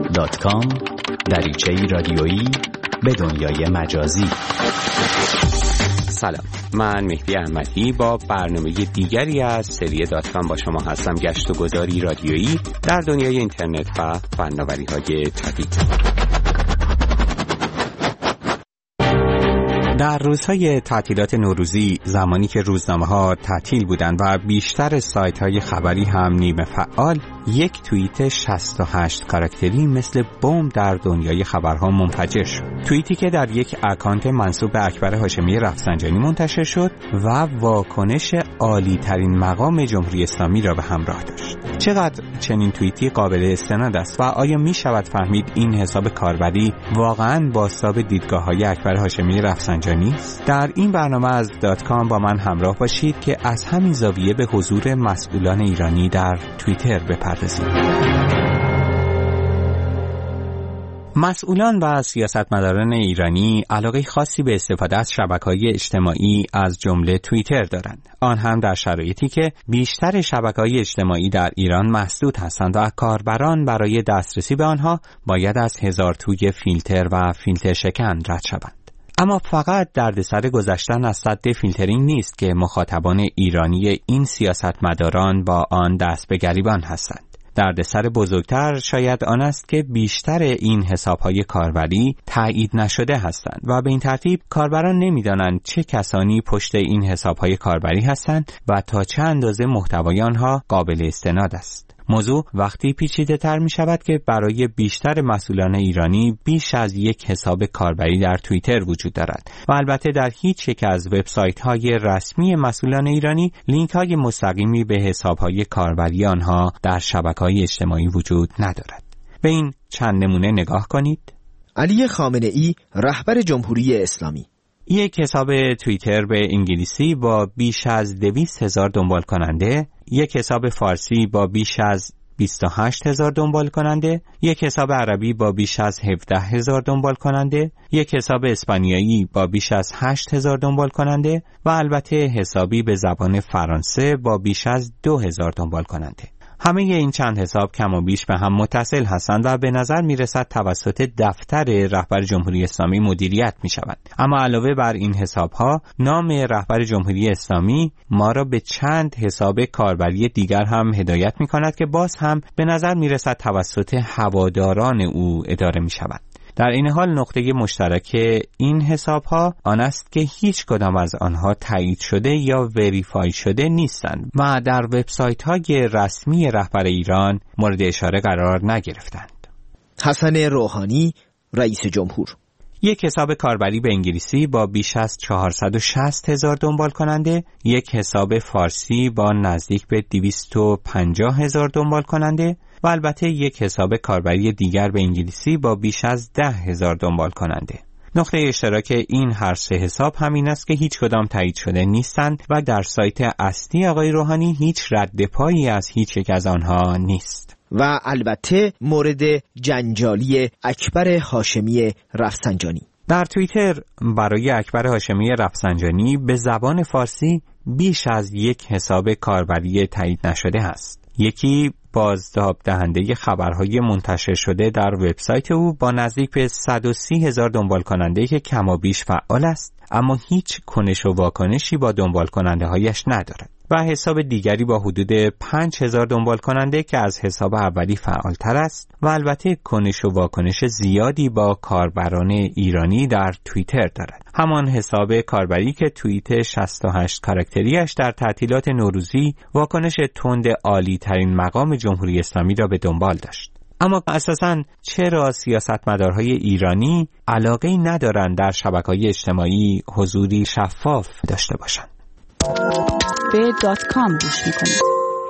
twiter.com دریچه‌ای رادیویی به دنیای مجازی. سلام، من مهدی احمدی با برنامه دیگری از سری .com با شما هستم. گشت و گذاری رادیویی در دنیای اینترنت و فناوری‌های جدید. در روزهای تعطیلات نوروزی، زمانی که روزنامه‌ها تعطیل بودند و بیشتر سایت‌های خبری هم نیمه فعال، یک توییت 68 کاراکتری مثل بمب در دنیای خبرها منفجر شد. توییتی که در یک اکانت منسوب به اکبر هاشمی رفسنجانی منتشر شد و واکنش عالی ترین مقام جمهوری اسلامی را به همراه داشت. چقدر چنین توییتی قابل استناد است و آیا می شود فهمید این حساب کاربری واقعاً بازتاب دیدگاه‌های اکبر هاشمی رفسنجانی است؟ در این برنامه از .com با من همراه باشید که از همین زاویه به حضور مسئولان ایرانی در توییتر بپردازیم. مسئولان و سیاستمداران ایرانی علاقه خاصی به استفاده از شبکه‌های اجتماعی از جمله توییتر دارند. آن هم در شرایطی که بیشتر شبکه‌های اجتماعی در ایران مسدود هستند و کاربران برای دسترسی به آنها باید از هزار توی فیلتر و فیلتر شکن رد شوند. اما فقط دردسر گذشتن از سد فیلترینگ نیست که مخاطبان ایرانی این سیاستمداران با آن دست به گریبان هستند. دردسر بزرگتر شاید آن است که بیشتر این حساب‌های کاربری تایید نشده هستند و به این ترتیب کاربران نمی‌دانند چه کسانی پشت این حساب‌های کاربری هستند و تا چه اندازه محتوای آنها قابل استناد است. موضوع وقتی پیچیده تر می شود که برای بیشتر مسئولان ایرانی بیش از یک حساب کاربری در توییتر وجود دارد و البته در هیچ یک از وبسایت های رسمی مسئولان ایرانی لینک های مستقیمی به حساب های کاربری آنها در شبکه های اجتماعی وجود ندارد. به این چند نمونه نگاه کنید. علی خامنه‌ای، رهبر جمهوری اسلامی، یک حساب توییتر به انگلیسی با بیش از 200,000 دنبال کننده، یک حساب فارسی با بیش از 28,000 دنبال کننده، یک حساب عربی با بیش از 17,000 دنبال کننده، یک حساب اسپانیایی با بیش از 8,000 دنبال کننده و البته حسابی به زبان فرانسه با بیش از 2,000 دنبال کننده. همه این چند حساب کم و بیش به هم متصل هستند و به نظر می رسد توسط دفتر رهبر جمهوری اسلامی مدیریت می شوند. اما علاوه بر این حساب ها، نام رهبر جمهوری اسلامی ما را به چند حساب کاربری دیگر هم هدایت می کند که باز هم به نظر می رسد توسط هواداران او اداره می شوند. در این حال نقطه مشترک این حساب ها آن است که هیچ کدام از آنها تایید شده یا وریفای شده نیستند و در وبسایت های رسمی رهبر ایران مورد اشاره قرار نگرفتند. حسن روحانی، رئیس جمهور، یک حساب کاربری به انگلیسی با بیش از 460,000 دنبال کننده، یک حساب فارسی با نزدیک به 250,000 دنبال کننده و البته یک حساب کاربری دیگر به انگلیسی با بیش از 10,000 دنبال کننده. نقطه اشتراک این هر سه حساب همین است که هیچ کدام تایید شده نیستند و در سایت اصلی آقای روحانی هیچ رد پایی از هیچ یک از آنها نیست. و البته مورد جنجالی اکبر هاشمی رفسنجانی. در توییتر برای اکبر هاشمی رفسنجانی به زبان فارسی بیش از یک حساب کاربری تایید نشده است. یکی بازتاب دهنده خبرهای منتشر شده در وبسایت او با نزدیک به 130,000 دنبال کننده که کمابیش فعال است اما هیچ کنش و واکنشی با دنبال کننده هایش ندارد و حساب دیگری با حدود 5,000 دنبال کننده که از حساب اولی فعالتر است و البته کنش و واکنش زیادی با کاربران ایرانی در توییتر دارد. همان حساب کاربری که توییت 68 کاراکتریش در تعطیلات نوروزی واکنش تند عالی ترین مقام جمهوری اسلامی را به دنبال داشت. اما اساساً چرا سیاستمدارهای ایرانی علاقه‌ای ندارند در شبکه‌های اجتماعی حضوری شفاف داشته باشند؟ به .com گوش میکنید.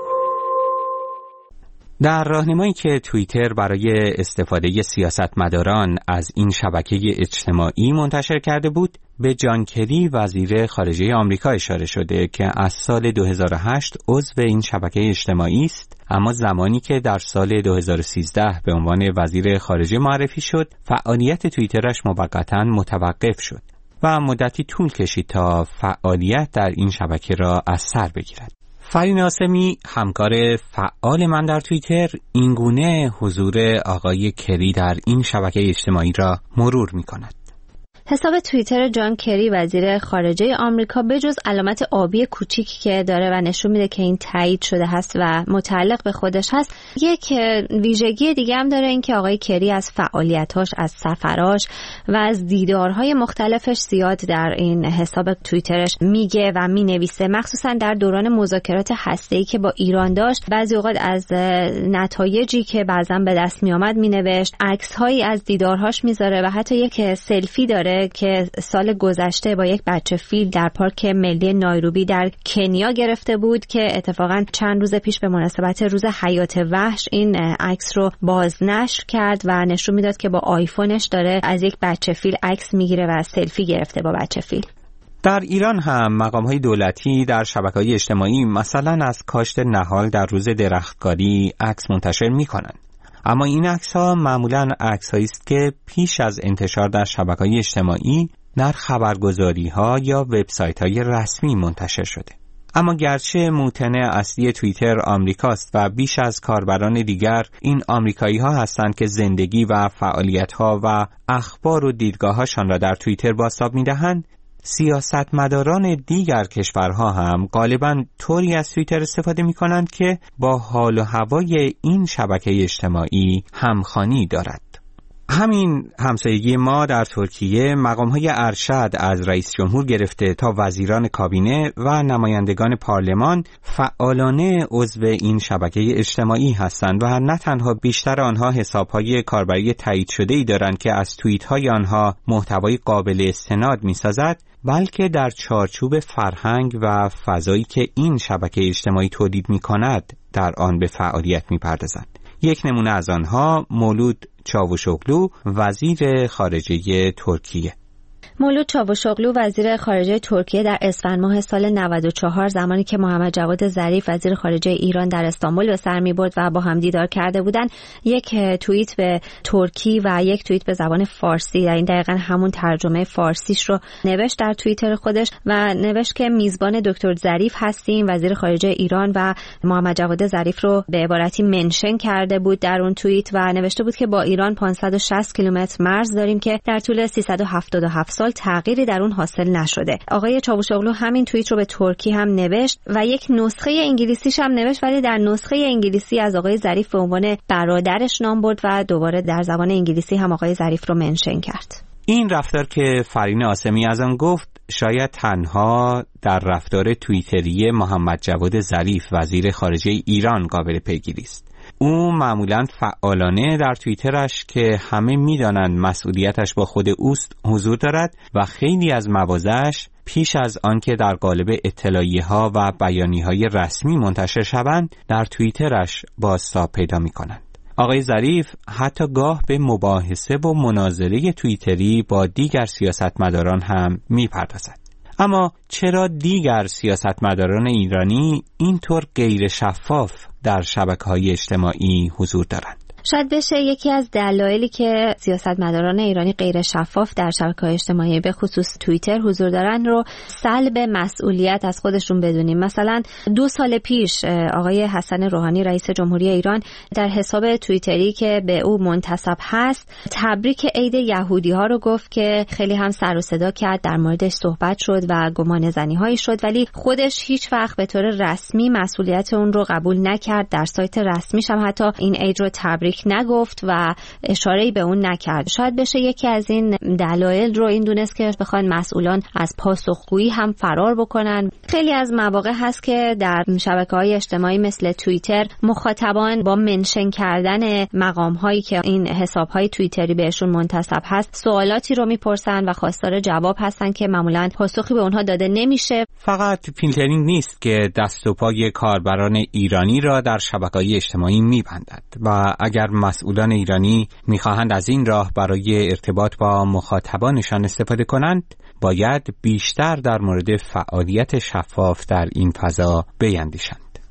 در راهنمایی که توییتر برای استفاده سیاستمداران از این شبکه اجتماعی منتشر کرده بود، به جان کری وزیر خارجه آمریکا اشاره شده که از سال 2008 عضو این شبکه اجتماعی است، اما زمانی که در سال 2013 به عنوان وزیر خارجه معرفی شد، فعالیت توییترش موقتاً متوقف شد و مدتی طول کشید تا فعالیت در این شبکه را از سر بگیرد. فرین آسمی، همکار فعال من در توییتر، اینگونه حضور آقای کری در این شبکه اجتماعی را مرور می‌کند. حساب توییتر جان کری وزیر خارجه آمریکا به جز علامت آبی کوچیکی که داره و نشون میده که این تایید شده هست و متعلق به خودش هست، یک ویژگی دیگه هم داره، این که آقای کری از فعالیتاش، از سفراش و از دیدارهای مختلفش زیاد در این حساب توییترش میگه و مینویسه، مخصوصا در دوران مذاکرات هسته‌ای که با ایران داشت. بعضی اوقات از نتایجی که بعضا به دست میآمد مینوشت، عکس‌هایی از دیدارهاش میذاره و حتی یک سلفی داره که سال گذشته با یک بچه فیل در پارک ملی نایروبی در کنیا گرفته بود که اتفاقا چند روز پیش به مناسبت روز حیات وحش این عکس رو بازنشر کرد و نشون میداد که با آیفونش داره از یک بچه فیل عکس میگیره و سلفی گرفته با بچه فیل. در ایران هم مقام‌های دولتی در شبکه‌های اجتماعی مثلا از کاشت نهال در روز درختکاری عکس منتشر می‌کنند. اما این عکس‌ها معمولاً عکس‌هایی است که پیش از انتشار در شبکه‌های اجتماعی در خبرگزاری‌ها یا وبسایت‌های رسمی منتشر شده. اما گرچه موتن اصلی توییتر آمریکاست و بیش از کاربران دیگر این آمریکایی‌ها هستند که زندگی و فعالیت‌ها و اخبار و دیدگاه‌هاشان را در توییتر بازتاب می‌دهند، سیاستمداران دیگر کشورها هم غالباً طوری از توییتر استفاده می‌کنند که با حال و هوای این شبکه اجتماعی همخوانی دارد. همین همسایگی ما در ترکیه مقام‌های ارشد از رئیس جمهور گرفته تا وزیران کابینه و نمایندگان پارلمان فعالانه عضو این شبکه اجتماعی هستند و نه تنها بیشتر آنها حساب‌های کاربری تایید شده‌ای دارند که از توییت‌های آنها محتوای قابل استناد می‌سازد، بلکه در چارچوب فرهنگ و فضایی که این شبکه اجتماعی تولید می‌کند در آن به فعالیت می‌پردازند. یک نمونه از آنها مولود چاوشوغلو، وزیر خارجه ترکیه. مولود چاوشوغلو وزیر خارجه ترکیه در اسفند ماه سال 94 زمانی که محمد جواد ظریف وزیر خارجه ایران در استانبول به سر می‌برد و با هم دیدار کرده بودند، یک توییت به ترکی و یک توییت به زبان فارسی، در این دقیقاً همون ترجمه فارسیش رو نوشت در توییتر خودش و نوشت که میزبان دکتر ظریف هستیم. وزیر خارجه ایران و محمد جواد ظریف رو به عبارتی منشن کرده بود در اون توییت و نوشته بود که با ایران 560 کیلومتر مرز داریم که در طول 377 سال تغییری در اون حاصل نشده. آقای چاوشوغلو همین توییت رو به ترکی هم نوشت و یک نسخه انگلیسیش هم نوشت، ولی در نسخه انگلیسی از آقای ظریف به عنوان برادرش نام برد و دوباره در زبان انگلیسی هم آقای ظریف رو منشن کرد. این رفتار که فرین آسمی از آن گفت شاید تنها در رفتار توییتری محمد جواد ظریف وزیر خارجه ایران قابل پیگیری است. او معمولاً فعالانه در توییترش که همه می‌دانند مسئولیتش با خود اوست حضور دارد و خیلی از مواضعش پیش از آنکه در قالب اطلاعیه‌ها و بیانیه‌های رسمی منتشر شوند در توییترش بازتاب پیدا می‌کنند. آقای ظریف حتی گاه به مباحثه و مناظره توییتری با دیگر سیاستمداران هم می‌پردازد. اما چرا دیگر سیاستمداران ایرانی اینطور غیر شفاف در شبکه‌های اجتماعی حضور دارند؟ شاید بشه یکی از دلایلی که سیاستمداران ایرانی غیر شفاف در شبکه‌های اجتماعی به خصوص توییتر حضور دارن رو سلب مسئولیت از خودشون بدونیم. مثلا 2 سال پیش آقای حسن روحانی رئیس جمهوری ایران در حساب توییتری که به او منتسب هست تبریک عید یهودی‌ها رو گفت که خیلی هم سر و صدا کرد، در موردش صحبت شد و گمانه‌زنی‌هایی شد، ولی خودش هیچ وقت به طور رسمی مسئولیت اون رو قبول نکرد. در سایت رسمیش هم حتی این عید رو تبریک نگفت و اشاره‌ای به اون نکرد. شاید بشه یکی از این دلایل رو این دونست که بخوان مسئولان از پاسخگویی هم فرار بکنن. خیلی از مواقع هست که در شبکه‌های اجتماعی مثل توییتر مخاطبان با منشن کردن مقام‌هایی که این حساب‌های توییتری بهشون منتسب هست سوالاتی رو میپرسن و خواستار جواب هستن که معمولاً پاسخی به اونها داده نمیشه. فقط فیلترینگ نیست که دست و پای کاربران ایرانی را در شبکه‌های اجتماعی می‌بندد و اگر مسئولان ایرانی می‌خواهند از این راه برای ارتباط با مخاطبانشان استفاده کنند، باید بیشتر در مورد فعالیت شفاف در این فضا بیندیشند.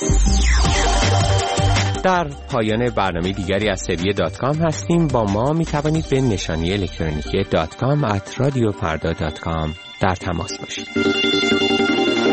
در پایان برنامه دیگری از سری .com هستیم. با ما می‌توانید به نشانی الکترونیکی .com @radiofarda.com در تماس باشید.